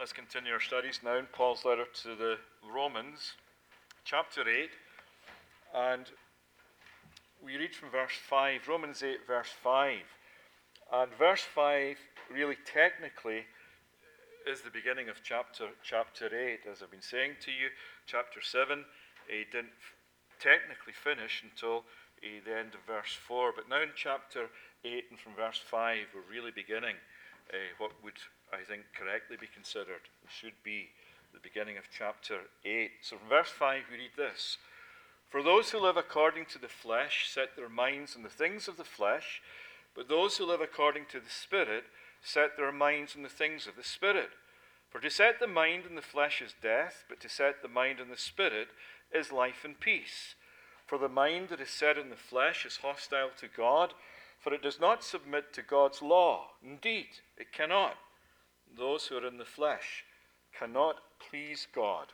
Let's continue our studies now in Paul's letter to the Romans, chapter 8, and we read from verse 5, Romans 8, verse 5. And verse 5 really technically is the beginning of chapter 8. As I've been saying to you, chapter 7 didn't technically finish until the end of verse 4. But now in chapter 8 and from verse 5, we're really beginning what would, I think, correctly be considered, should be the beginning of chapter 8. So from verse 5 we read this: For those who live according to the flesh set their minds on the things of the flesh, but those who live according to the Spirit set their minds on the things of the Spirit. For to set the mind on the flesh is death, but to set the mind on the Spirit is life and peace. For the mind that is set on the flesh is hostile to God, for it does not submit to God's law. Indeed, it cannot. Those who are in the flesh cannot please God.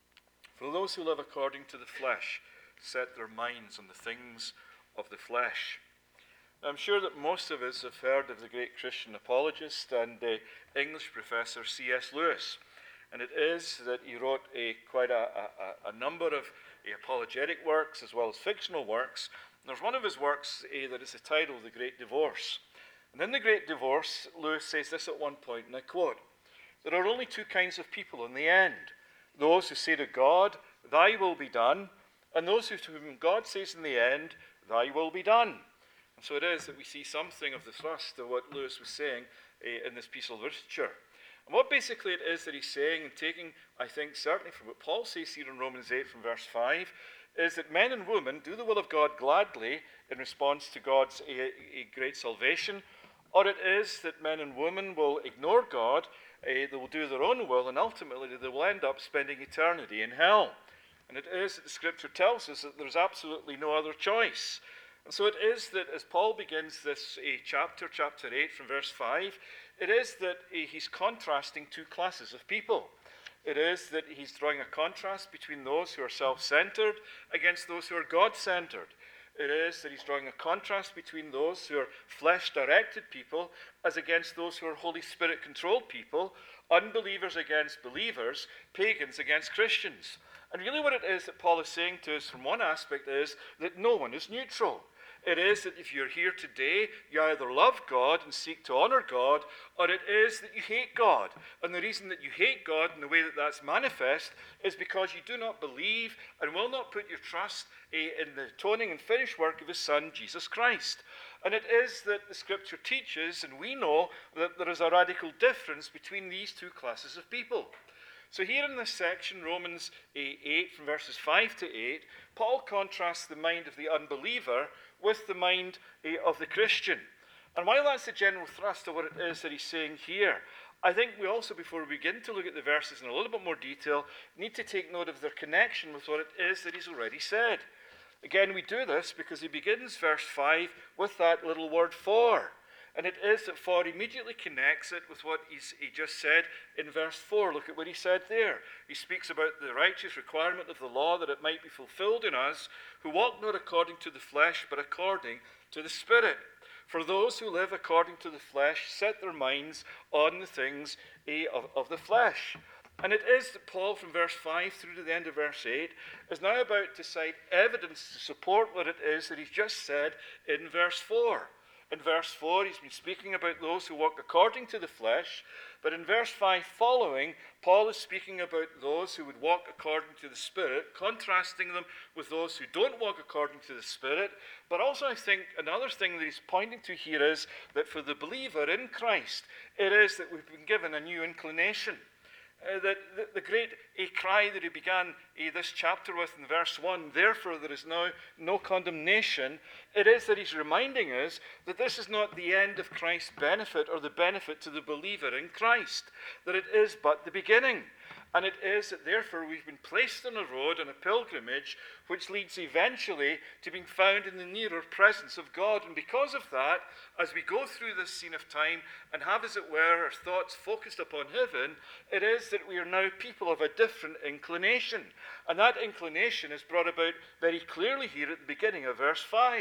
For those who live according to the flesh set their minds on the things of the flesh. I'm sure that most of us have heard of the great Christian apologist and English professor C.S. Lewis. And it is that he wrote quite a number of apologetic works as well as fictional works. And there's one of his works that is the title, The Great Divorce. And in The Great Divorce, Lewis says this at one point, and I quote, "There are only two kinds of people in the end. Those who say to God, 'Thy will be done,' and those to whom God says in the end, 'Thy will be done.'" And so it is that we see something of the thrust of what Lewis was saying in this piece of literature. And what basically it is that he's saying, and taking, I think, certainly from what Paul says here in Romans 8 from verse 5, is that men and women do the will of God gladly in response to God's great salvation, or it is that men and women will ignore God, they will do their own will, and ultimately they will end up spending eternity in hell. And it is that the Scripture tells us that there's absolutely no other choice. And so it is that as Paul begins this chapter 8 from verse 5, it is that he's contrasting two classes of people. It is that he's drawing a contrast between those who are self-centered against those who are God-centered. It is that he's drawing a contrast between those who are flesh-directed people as against those who are Holy Spirit-controlled people, unbelievers against believers, pagans against Christians. And really what it is that Paul is saying to us from one aspect is that no one is neutral. It is that if you're here today, you either love God and seek to honor God, or it is that you hate God. And the reason that you hate God and the way that that's manifest is because you do not believe and will not put your trust in the atoning and finished work of His Son, Jesus Christ. And it is that the Scripture teaches, and we know, that there is a radical difference between these two classes of people. So here in this section, Romans 8, from verses 5 to 8, Paul contrasts the mind of the unbeliever with the mind of the Christian. And while that's the general thrust of what it is that he's saying here, I think we also, before we begin to look at the verses in a little bit more detail, need to take note of their connection with what it is that he's already said. Again, we do this because he begins verse 5 with that little word "for." And it is that "for" immediately connects it with what he just said in verse 4. Look at what he said there. He speaks about the righteous requirement of the law, that it might be fulfilled in us, who walk not according to the flesh, but according to the Spirit. For those who live according to the flesh set their minds on the things of the flesh. And it is that Paul, from verse 5 through to the end of verse 8, is now about to cite evidence to support what it is that he's just said in verse 4. In verse 4, he's been speaking about those who walk according to the flesh, but in verse 5 following, Paul is speaking about those who would walk according to the Spirit, contrasting them with those who don't walk according to the Spirit. But also I think another thing that he's pointing to here is that for the believer in Christ, it is that we've been given a new inclination. That the great cry that he began this chapter with in verse 1, therefore there is now no condemnation, it is that he's reminding us that this is not the end of Christ's benefit or the benefit to the believer in Christ, that it is but the beginning. And it is that therefore we've been placed on a road, on a pilgrimage, which leads eventually to being found in the nearer presence of God. And because of that, as we go through this scene of time and have, as it were, our thoughts focused upon heaven, it is that we are now people of a different inclination. And that inclination is brought about very clearly here at the beginning of verse 5.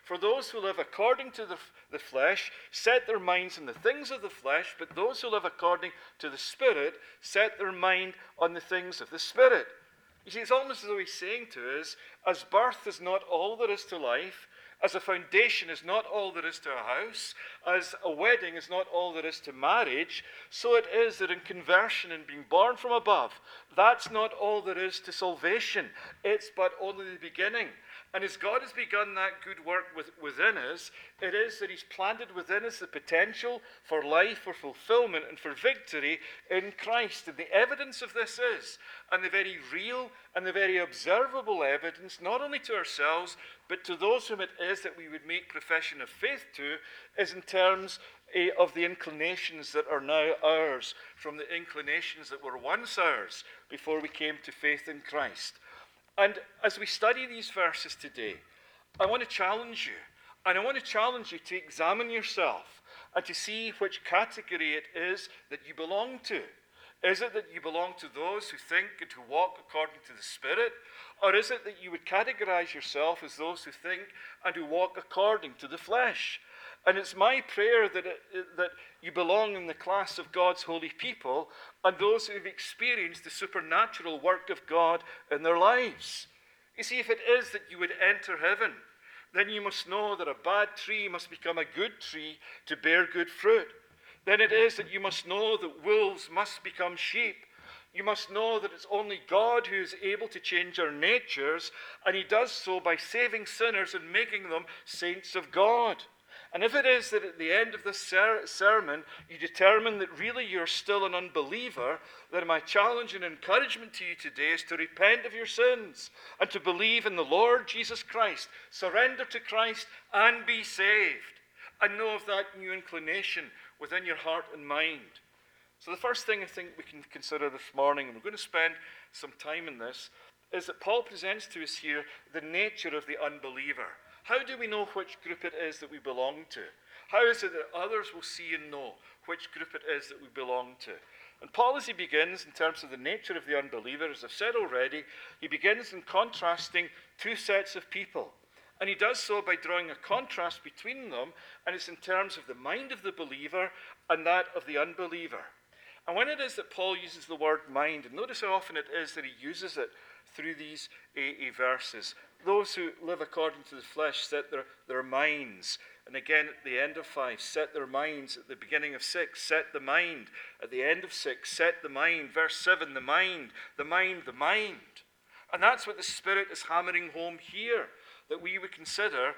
For those who live according to the flesh set their minds on the things of the flesh, but those who live according to the Spirit set their mind on the things of the Spirit. You see, it's almost as though he's saying to us, as birth is not all there is to life, as a foundation is not all there is to a house, as a wedding is not all there is to marriage, so it is that in conversion and being born from above, that's not all there is to salvation. It's but only the beginning. And as God has begun that good work within us, it is that he's planted within us the potential for life, for fulfillment, and for victory in Christ. And the evidence of this is, and the very real and the very observable evidence, not only to ourselves, but to those whom it is that we would make profession of faith to, is in terms of the inclinations that are now ours, from the inclinations that were once ours before we came to faith in Christ. And as we study these verses today, I want to challenge you. And I want to challenge you to examine yourself and to see which category it is that you belong to. Is it that you belong to those who think and who walk according to the Spirit? Or is it that you would categorize yourself as those who think and who walk according to the flesh? And it's my prayer that you belong in the class of God's holy people and those who have experienced the supernatural work of God in their lives. You see, if it is that you would enter heaven, then you must know that a bad tree must become a good tree to bear good fruit. Then it is that you must know that wolves must become sheep. You must know that it's only God who is able to change our natures, and he does so by saving sinners and making them saints of God. And if it is that at the end of this sermon you determine that really you're still an unbeliever, then my challenge and encouragement to you today is to repent of your sins and to believe in the Lord Jesus Christ, surrender to Christ and be saved, and know of that new inclination within your heart and mind. So the first thing I think we can consider this morning, and we're going to spend some time in this, is that Paul presents to us here the nature of the unbeliever. How do we know which group it is that we belong to? How is it that others will see and know which group it is that we belong to? And Paul, as he begins in terms of the nature of the unbeliever, as I've said already, he begins in contrasting two sets of people. And he does so by drawing a contrast between them, and it's in terms of the mind of the believer and that of the unbeliever. And when it is that Paul uses the word mind, and notice how often it is that he uses it through these verses. Those who live according to the flesh set their minds. And again at the end of 5, set their minds. At the beginning of 6, set the mind. At the end of 6, set the mind. Verse 7, the mind, the mind, the mind. And that's what the Spirit is hammering home here, that we would consider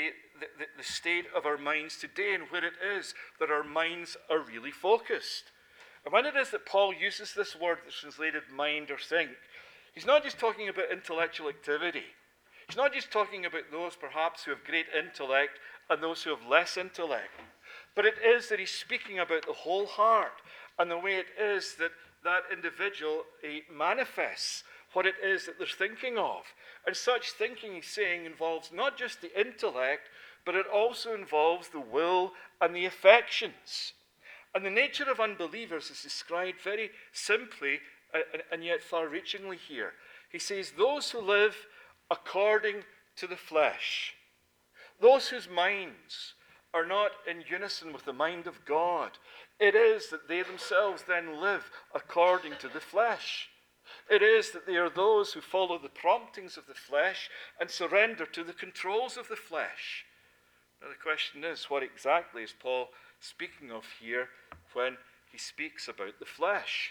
the state of our minds today and where it is that our minds are really focused. And when it is that Paul uses this word that's translated mind or think, he's not just talking about intellectual activity. He's not just talking about those perhaps who have great intellect and those who have less intellect. But it is that he's speaking about the whole heart and the way it is that that individual manifests what it is that they're thinking of. And such thinking, he's saying, involves not just the intellect, but it also involves the will and the affections. And the nature of unbelievers is described very simply and yet far-reachingly here. He says, those who live according to the flesh, those whose minds are not in unison with the mind of God, it is that they themselves then live according to the flesh. It is that they are those who follow the promptings of the flesh and surrender to the controls of the flesh. Now the question is, what exactly is Paul speaking of here when he speaks about the flesh?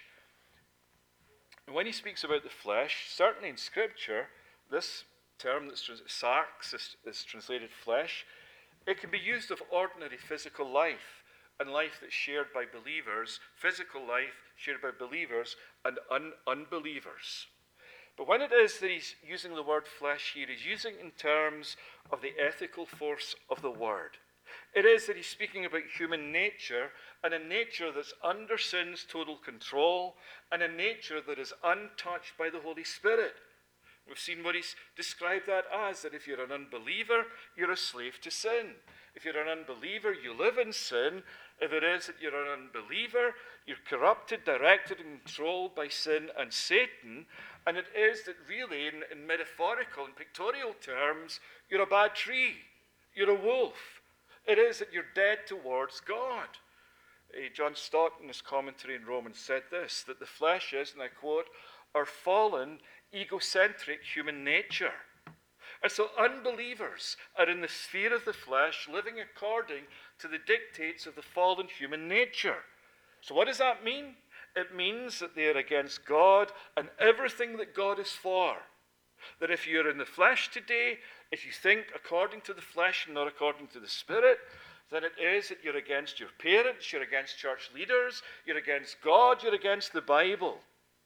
And when he speaks about the flesh, certainly in Scripture, this term that's sarx is translated flesh, it can be used of ordinary physical life and life that's shared by believers, physical life shared by believers and unbelievers. But when it is that he's using the word flesh here, he's using in terms of the ethical force of the word. It is that he's speaking about human nature, and a nature that's under sin's total control, and a nature that is untouched by the Holy Spirit. We've seen what he's described that as, that if you're an unbeliever, you're a slave to sin. If you're an unbeliever, you live in sin. If it is that you're an unbeliever, you're corrupted, directed, and controlled by sin and Satan. And it is that really, in metaphorical and pictorial terms, you're a bad tree. you're a wolf. It is that you're dead towards God. John Stott, in his commentary in Romans, said this, that the flesh is, and I quote, our fallen, egocentric human nature. And so unbelievers are in the sphere of the flesh, living according to the dictates of the fallen human nature. So what does that mean? It means that they are against God and everything that God is for. That if you're in the flesh today, if you think according to the flesh and not according to the Spirit, then it is that you're against your parents, you're against church leaders, you're against God, you're against the Bible.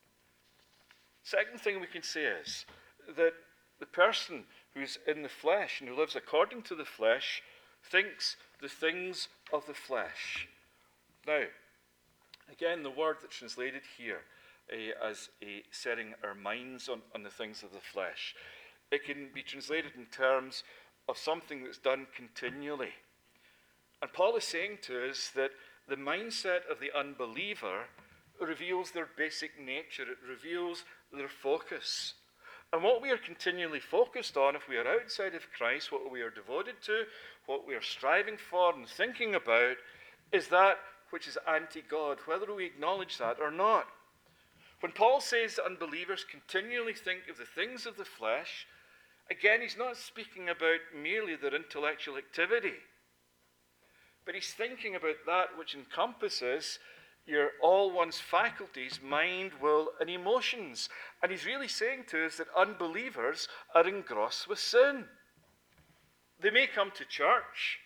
Second thing we can say is that the person who's in the flesh and who lives according to the flesh thinks the things of the flesh. Now, again, the word that's translated here as setting our minds on the things of the flesh, it can be translated in terms of something that's done continually. And Paul is saying to us that the mindset of the unbeliever reveals their basic nature. It reveals their focus. And what we are continually focused on, if we are outside of Christ, what we are devoted to, what we are striving for and thinking about, is that which is anti-God, whether we acknowledge that or not. When Paul says that unbelievers continually think of the things of the flesh, again, he's not speaking about merely their intellectual activity, but he's thinking about that which encompasses all one's faculties, mind, will, and emotions. And he's really saying to us that unbelievers are engrossed with sin. They may come to church,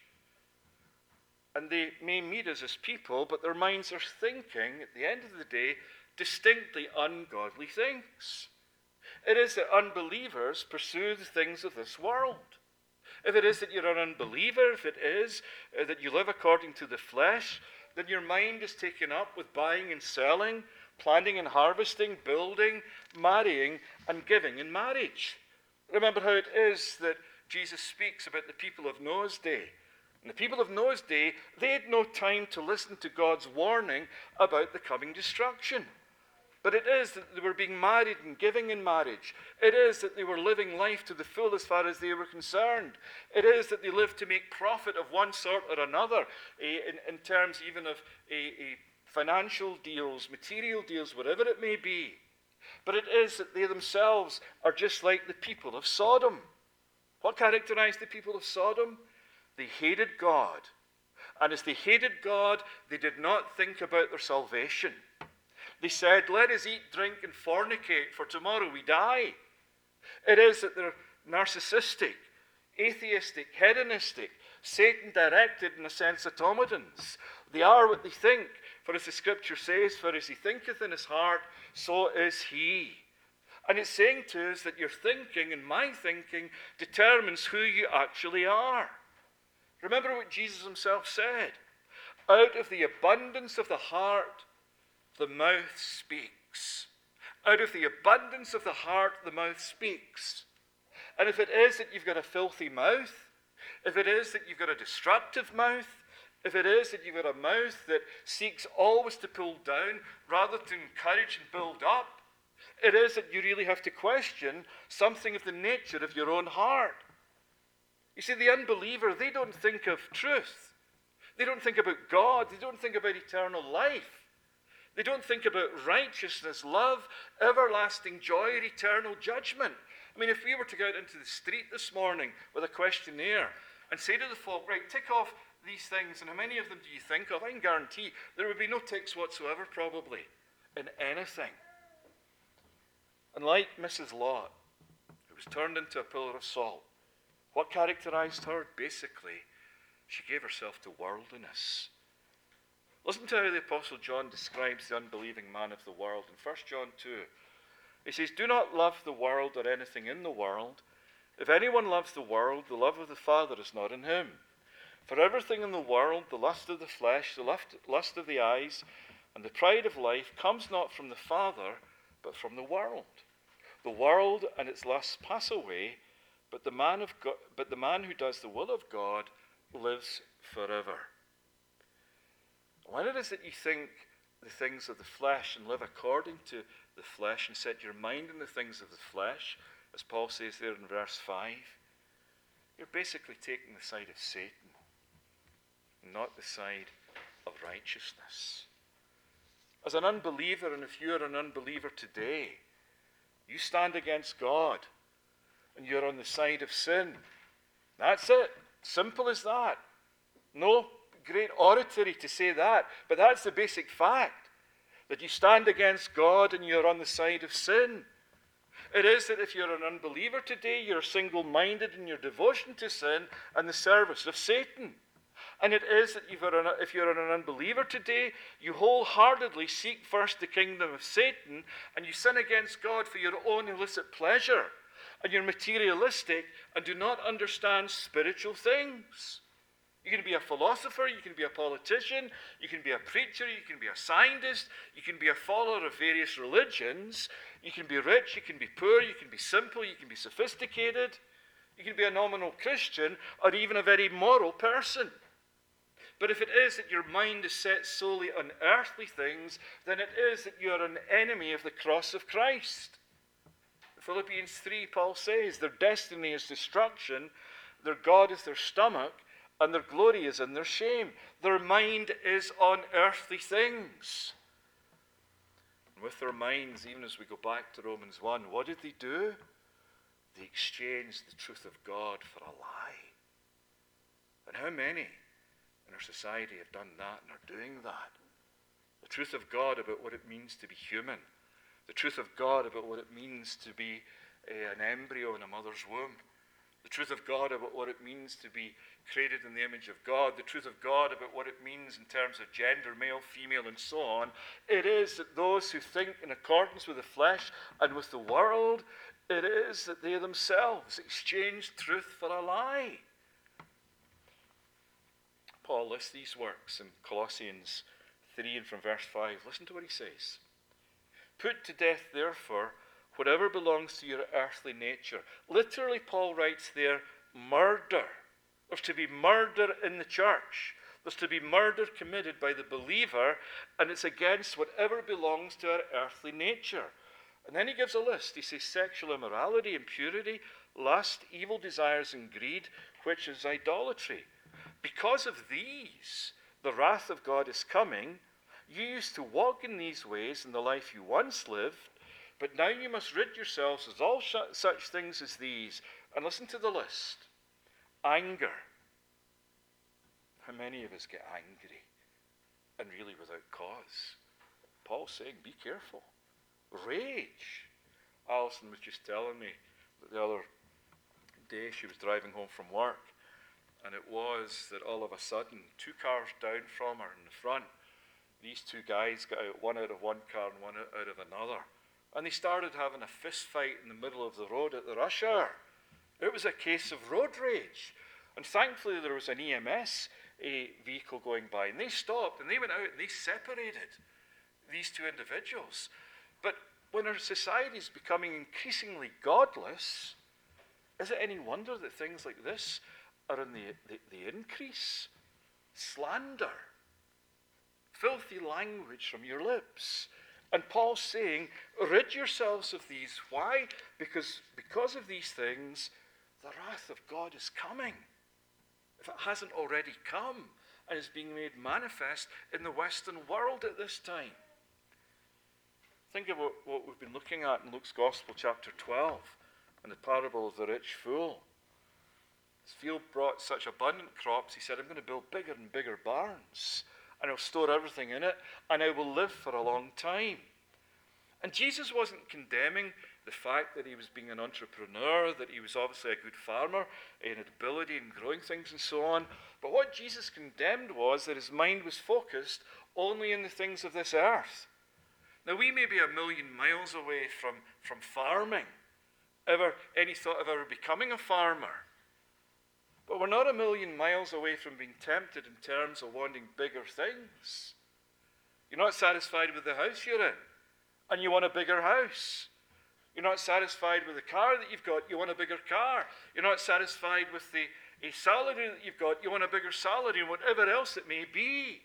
and they may meet us as people, but their minds are thinking, at the end of the day, distinctly ungodly things. It is that unbelievers pursue the things of this world. If it is that you're an unbeliever, if it is that you live according to the flesh, then your mind is taken up with buying and selling, planting and harvesting, building, marrying, and giving in marriage. Remember how it is that Jesus speaks about the people of Noah's day. And the people of Noah's day, they had no time to listen to God's warning about the coming destruction. But it is that they were being married and giving in marriage. It is that they were living life to the full as far as they were concerned. It is that they lived to make profit of one sort or another, in terms even of financial deals, material deals, whatever it may be. But it is that they themselves are just like the people of Sodom. What characterized the people of Sodom? They hated God. And as they hated God, they did not think about their salvation. They said, let us eat, drink, and fornicate, for tomorrow we die. It is that they're narcissistic, atheistic, hedonistic, Satan-directed, in a sense, automatons. They are what they think, for as the Scripture says, for as he thinketh in his heart, so is he. And it's saying to us that your thinking and my thinking determines who you actually are. Remember what Jesus himself said. Out of the abundance of the heart, the mouth speaks. Out of the abundance of the heart, the mouth speaks. And if it is that you've got a filthy mouth, if it is that you've got a destructive mouth, if it is that you've got a mouth that seeks always to pull down rather than encourage and build up, it is that you really have to question something of the nature of your own heart. You see, the unbeliever, they don't think of truth. They don't think about God. They don't think about eternal life. They don't think about righteousness, love, everlasting joy, and eternal judgment. I mean, if we were to go out into the street this morning with a questionnaire and say to the folk, right, tick off these things, and how many of them do you think of? I can guarantee there would be no ticks whatsoever, probably, in anything. And like Mrs. Lot, who was turned into a pillar of salt, what characterized her? Basically, she gave herself to worldliness. Listen to how the Apostle John describes the unbelieving man of the world in 1 John 2. He says, do not love the world or anything in the world. If anyone loves the world, the love of the Father is not in him. For everything in the world, the lust of the flesh, the lust of the eyes, and the pride of life comes not from the Father, but from the world. The world and its lusts pass away, but the man who does the will of God lives forever. When it is that you think the things of the flesh and live according to the flesh and set your mind on the things of the flesh, as Paul says there in verse 5, you're basically taking the side of Satan, not the side of righteousness. As an unbeliever, and if you're an unbeliever today, you stand against God and you're on the side of sin. That's it. Simple as that. No great oratory to say that, but that's the basic fact, that you stand against God and you're on the side of sin. It is that if you're an unbeliever today, you're single-minded in your devotion to sin and the service of Satan. And it is that if you're an unbeliever today, you wholeheartedly seek first the kingdom of Satan, and you sin against God for your own illicit pleasure, and you're materialistic and do not understand spiritual things. You can be a philosopher, you can be a politician, you can be a preacher, you can be a scientist, you can be a follower of various religions, you can be rich, you can be poor, you can be simple, you can be sophisticated, you can be a nominal Christian, or even a very moral person. But if it is that your mind is set solely on earthly things, then it is that you are an enemy of the cross of Christ. Philippians 3, Paul says, their destiny is destruction, their God is their stomach, and their glory is in their shame. Their mind is on earthly things. And with their minds, even as we go back to Romans 1, what did they do? They exchanged the truth of God for a lie. And how many in our society have done that and are doing that? The truth of God about what it means to be human. The truth of God about what it means to be an embryo in a mother's womb. The truth of God about what it means to be created in the image of God. The truth of God about what it means in terms of gender, male, female, and so on. It is that those who think in accordance with the flesh and with the world, it is that they themselves exchange truth for a lie. Paul lists these works in Colossians 3 and from verse 5. Listen to what he says. Put to death, therefore, whatever belongs to your earthly nature. Literally, Paul writes there, murder. There's to be murder in the church. There's to be murder committed by the believer, and it's against whatever belongs to our earthly nature. And then he gives a list. He says sexual immorality, impurity, lust, evil desires, and greed, which is idolatry. Because of these, the wrath of God is coming. You used to walk in these ways in the life you once lived, but now you must rid yourselves of all such things as these. And listen to the list. Anger. How many of us get angry? And really without cause. Paul's saying, be careful. Rage. Alison was just telling me that the other day she was driving home from work, and it was that all of a sudden, 2 cars down from her in the front, these 2 guys got out, one out of one car and one out of another. And they started having a fist fight in the middle of the road at the rush hour. It was a case of road rage. And thankfully there was an EMS vehicle going by. And they stopped and they went out and they separated these 2 individuals. But when our society is becoming increasingly godless, is it any wonder that things like this are in the increase? Slander. Filthy language from your lips. And Paul's saying, rid yourselves of these. Why? Because of these things, the wrath of God is coming. If it hasn't already come and is being made manifest in the Western world at this time. Think of what we've been looking at in Luke's Gospel, chapter 12, and the parable of the rich fool. His field brought such abundant crops, he said, I'm going to build bigger and bigger barns. And I'll store everything in it, and I will live for a long time. And Jesus wasn't condemning the fact that he was being an entrepreneur, that he was obviously a good farmer, in ability in growing things and so on. But what Jesus condemned was that his mind was focused only in the things of this earth. Now, we may be 1,000,000 miles away from farming, any thought of ever becoming a farmer. But we're not 1,000,000 miles away from being tempted in terms of wanting bigger things. You're not satisfied with the house you're in, and you want a bigger house. You're not satisfied with the car that you've got, you want a bigger car. You're not satisfied with a salary that you've got, you want a bigger salary, and whatever else it may be.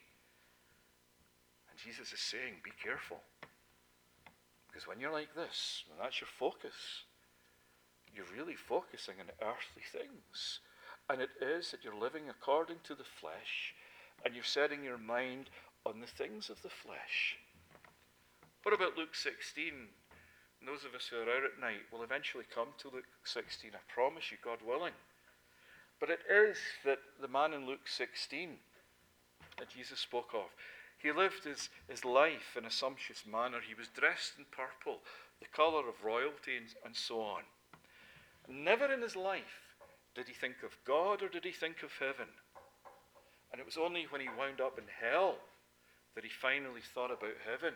And Jesus is saying, be careful. Because when you're like this, when that's your focus, you're really focusing on earthly things. And it is that you're living according to the flesh, and you're setting your mind on the things of the flesh. What about Luke 16? And those of us who are out at night will eventually come to Luke 16, I promise you, God willing. But it is that the man in Luke 16 that Jesus spoke of, he lived his life in a sumptuous manner. He was dressed in purple, the colour of royalty, and so on. Never in his life did he think of God or did he think of heaven. And it was only when he wound up in hell that he finally thought about heaven.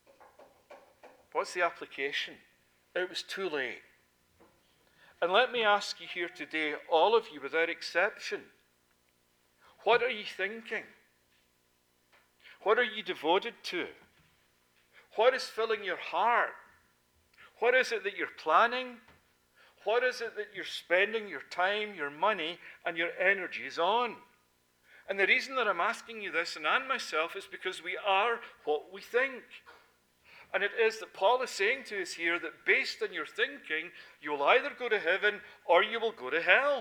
What's the application? It was too late. And let me ask you here today, all of you without exception, what are you thinking? What are you devoted to? What is filling your heart? What is it that you're planning? What is it that you're spending your time, your money, and your energies on? And the reason that I'm asking you this, and myself, is because we are what we think. And it is that Paul is saying to us here that based on your thinking, you will either go to heaven or you will go to hell.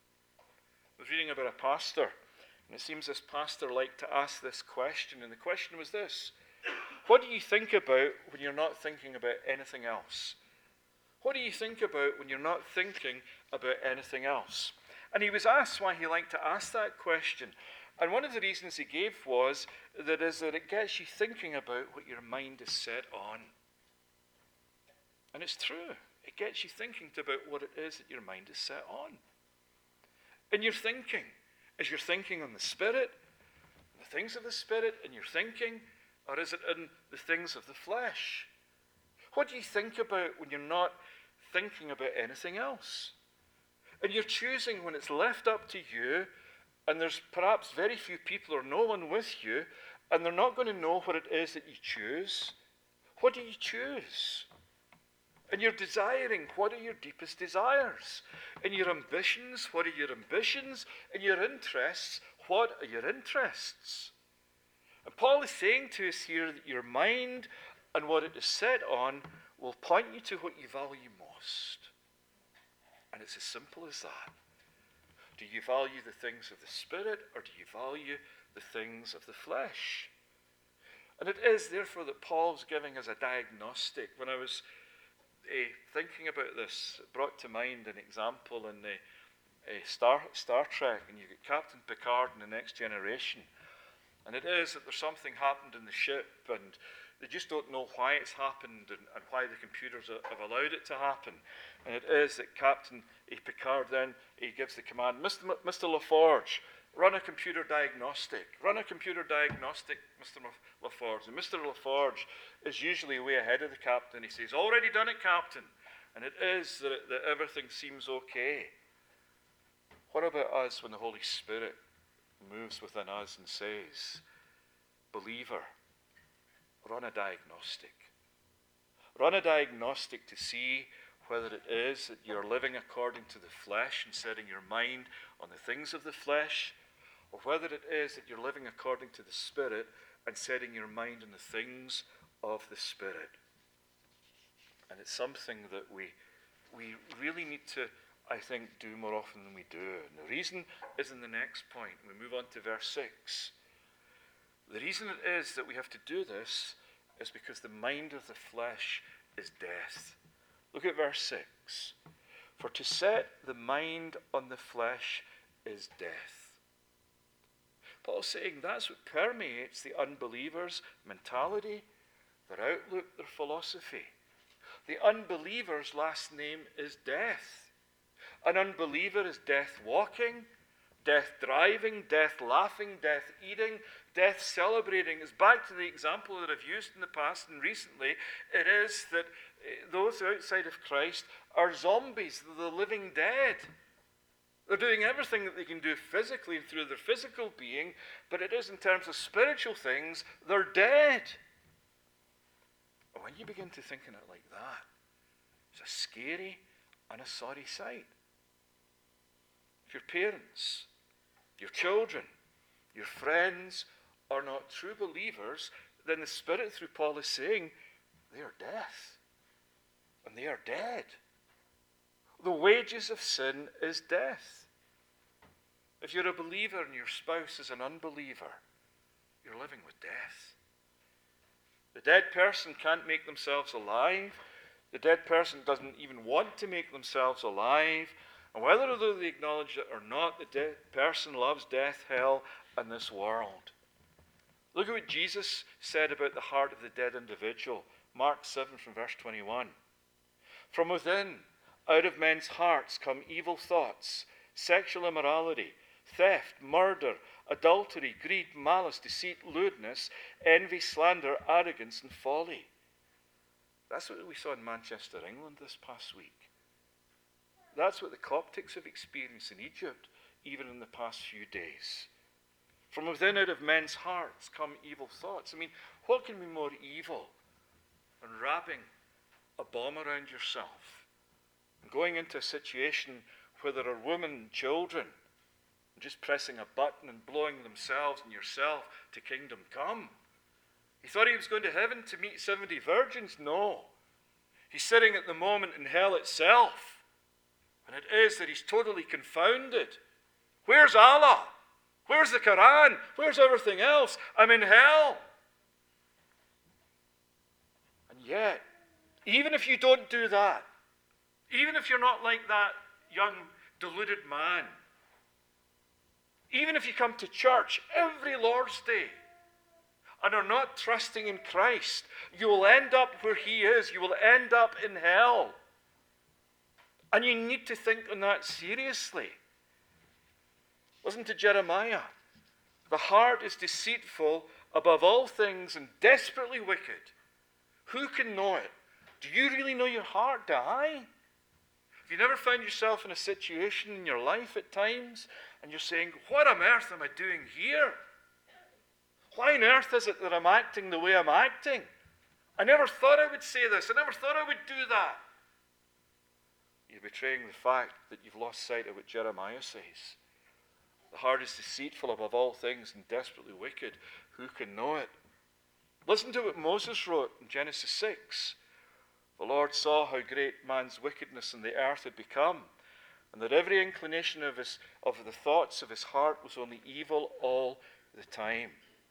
I was reading about a pastor, and it seems this pastor liked to ask this question, and the question was this: what do you think about when you're not thinking about anything else? What do you think about when you're not thinking about anything else? And he was asked why he liked to ask that question. And one of the reasons he gave was that it gets you thinking about what your mind is set on. And it's true. It gets you thinking about what it is that your mind is set on. And your thinking, is you're thinking on the Spirit, the things of the Spirit, in your thinking, or is it in the things of the flesh? What do you think about when you're not thinking about anything else? And you're choosing when it's left up to you, and there's perhaps very few people or no one with you, and they're not going to know what it is that you choose. What do you choose? And you're desiring, what are your deepest desires? And your ambitions, what are your ambitions? And your interests, what are your interests? And Paul is saying to us here that your mind and what it is set on will point you to what you value most. And it's as simple as that. Do you value the things of the Spirit, or do you value the things of the flesh? And it is therefore that Paul's giving us a diagnostic. When I was thinking about this, it brought to mind an example in Star Trek, and you get Captain Picard in The Next Generation. And it is that there's something happened in the ship, and they just don't know why it's happened and why the computers have allowed it to happen. And it is that Captain Picard then he gives the command, Mr. LaForge, run a computer diagnostic. Run a computer diagnostic, Mr. LaForge. And Mr. LaForge is usually way ahead of the captain. He says, already done it, Captain. And it is that everything seems okay. What about us when the Holy Spirit moves within us and says, believer, run a diagnostic. Run a diagnostic to see whether it is that you're living according to the flesh and setting your mind on the things of the flesh, or whether it is that you're living according to the Spirit and setting your mind on the things of the Spirit. And it's something that we really need to, I think, do more often than we do. And the reason is in the next point. We move on to verse 6. The reason it is that we have to do this is because the mind of the flesh is death. Look at verse 6. For to set the mind on the flesh is death. Paul's saying that's what permeates the unbeliever's mentality, their outlook, their philosophy. The unbeliever's last name is death. An unbeliever is death walking, death driving, death laughing, death eating, death celebrating. It's back to the example that I've used in the past and recently. It is that those outside of Christ are zombies, they're the living dead. They're doing everything that they can do physically and through their physical being, but it is in terms of spiritual things, they're dead. And when you begin to think in it like that, it's a scary and a sorry sight. If your parents, your children, your friends are not true believers, then the Spirit through Paul is saying they are death. And they are dead. The wages of sin is death. If you're a believer and your spouse is an unbeliever, you're living with death. The dead person can't make themselves alive. The dead person doesn't even want to make themselves alive. And whether they acknowledge it or not, the dead person loves death, hell, and this world. Look at what Jesus said about the heart of the dead individual. Mark 7 from verse 21. From within, out of men's hearts come evil thoughts, sexual immorality, theft, murder, adultery, greed, malice, deceit, lewdness, envy, slander, arrogance, and folly. That's what we saw in Manchester, England this past week. That's what the Coptics have experienced in Egypt, even in the past few days. From within, out of men's hearts, come evil thoughts. I mean, what can be more evil than wrapping a bomb around yourself and going into a situation where there are women and children and just pressing a button and blowing themselves and yourself to kingdom come? He thought he was going to heaven to meet 70 virgins. No. He's sitting at the moment in hell itself. And it is that he's totally confounded. Where's Allah? Where's the Quran? Where's everything else? I'm in hell. And yet, even if you don't do that, even if you're not like that young deluded man, even if you come to church every Lord's Day and are not trusting in Christ, you will end up where he is. You will end up in hell. And you need to think on that seriously. Listen to Jeremiah. The heart is deceitful above all things and desperately wicked. Who can know it? Do you really know your heart? Do I? Have you never found yourself in a situation in your life at times and you're saying, what on earth am I doing here? Why on earth is it that I'm acting the way I'm acting? I never thought I would say this. I never thought I would do that. You're betraying the fact that you've lost sight of what Jeremiah says. The heart is deceitful above all things and desperately wicked. Who can know it? Listen to what Moses wrote in Genesis 6. The Lord saw how great man's wickedness in the earth had become, and that every inclination of the thoughts of his heart was only evil all the time.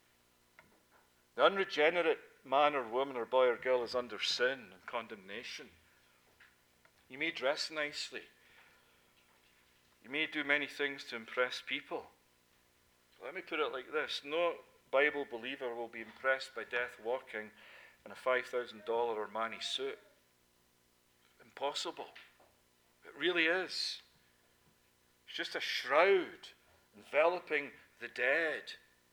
The unregenerate man or woman or boy or girl is under sin and condemnation. You may dress nicely. You may do many things to impress people. So let me put it like this. No Bible believer will be impressed by death walking in a $5,000 Armani suit. Impossible. It really is. It's just a shroud enveloping the dead.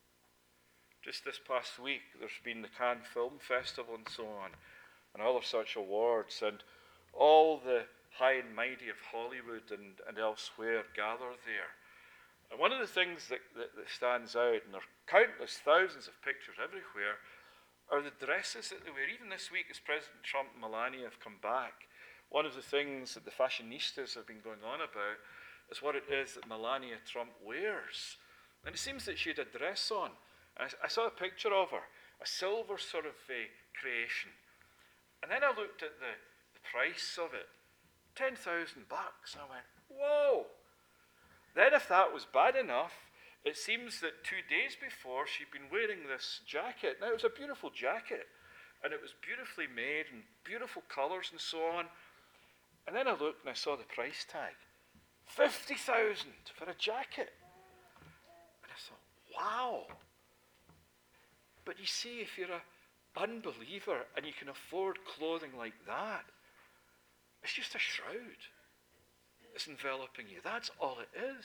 Just this past week, there's been the Cannes Film Festival and so on, and other such awards, and all the high and mighty of Hollywood and elsewhere gather there. And one of the things that stands out, and there are countless thousands of pictures everywhere, are the dresses that they wear. Even this week, as President Trump and Melania have come back, one of the things that the fashionistas have been going on about is what it is that Melania Trump wears. And it seems that she had a dress on. I saw a picture of her, a silver sort of creation. And then I looked at the price of it, $10,000. I went, whoa. Then if that was bad enough, it seems that 2 days before she'd been wearing this jacket. Now it was a beautiful jacket, and it was beautifully made and beautiful colours and so on. And then I looked and I saw the price tag, $50,000 for a jacket. And I thought, wow. But you see, if you're an unbeliever and you can afford clothing like that, it's just a shroud. It's enveloping you. That's all it is.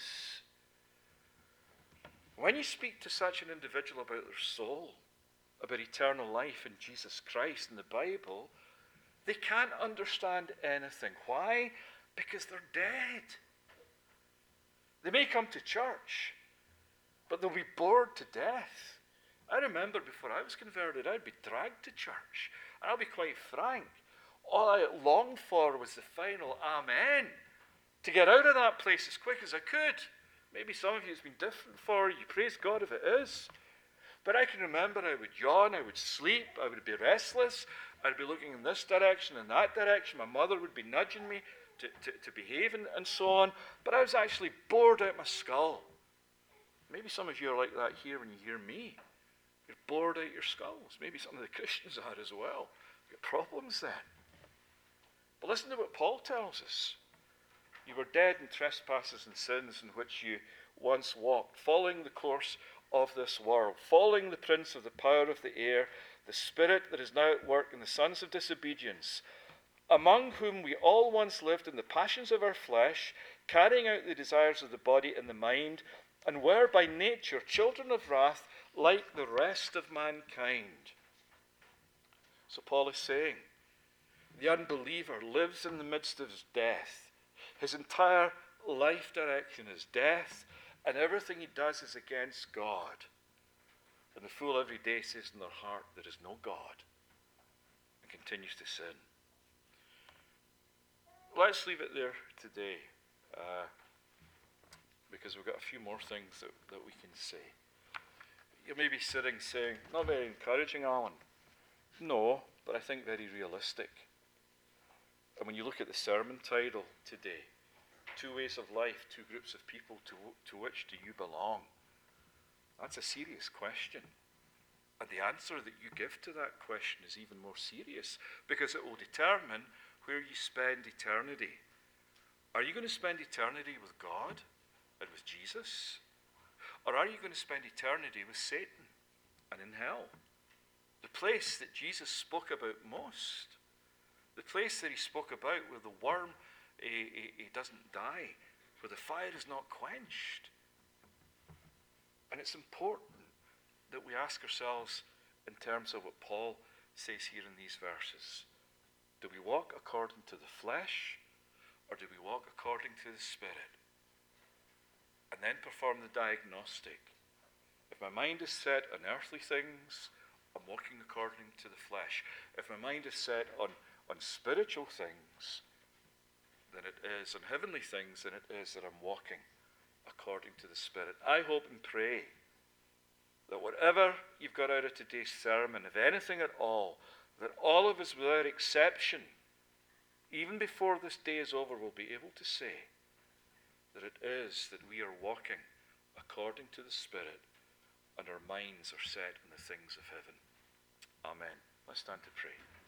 When you speak to such an individual about their soul, about eternal life in Jesus Christ in the Bible, they can't understand anything. Why? Because they're dead. They may come to church, but they'll be bored to death. I remember before I was converted, I'd be dragged to church. And I'll be quite frank. All I longed for was the final amen. To get out of that place as quick as I could. Maybe some of you it's been different for you. Praise God if it is. But I can remember I would yawn, I would sleep, I would be restless. I'd be looking in this direction and that direction. My mother would be nudging me to behave and so on. But I was actually bored out my skull. Maybe some of you are like that here when you hear me. You're bored out your skulls. Maybe some of the Christians are as well. You've got problems then. But listen to what Paul tells us. You were dead in trespasses and sins in which you once walked, following the course of this world, following the prince of the power of the air, the spirit that is now at work in the sons of disobedience, among whom we all once lived in the passions of our flesh, carrying out the desires of the body and the mind, and were by nature children of wrath like the rest of mankind. So Paul is saying, the unbeliever lives in the midst of his death. His entire life direction is death, and everything he does is against God. And the fool every day says in their heart, there is no God, and continues to sin. Let's leave it there today, because we've got a few more things that we can say. You may be sitting saying, not very encouraging, Alan. No, but I think very realistic. And when you look at the sermon title today, two ways of life, two groups of people, to which do you belong? That's a serious question. And the answer that you give to that question is even more serious, because it will determine where you spend eternity. Are you going to spend eternity with God and with Jesus? Or are you going to spend eternity with Satan and in hell? The place that Jesus spoke about most. The place that he spoke about where the worm he doesn't die, where the fire is not quenched. And it's important that we ask ourselves in terms of what Paul says here in these verses. Do we walk according to the flesh, or do we walk according to the Spirit? And then perform the diagnostic. If my mind is set on earthly things, I'm walking according to the flesh. If my mind is set on spiritual things, then it is, on heavenly things, then it is that I'm walking according to the Spirit. I hope and pray that whatever you've got out of today's sermon, if anything at all, that all of us without exception, even before this day is over, will be able to say that it is that we are walking according to the Spirit and our minds are set in the things of heaven. Amen. Let's stand to pray.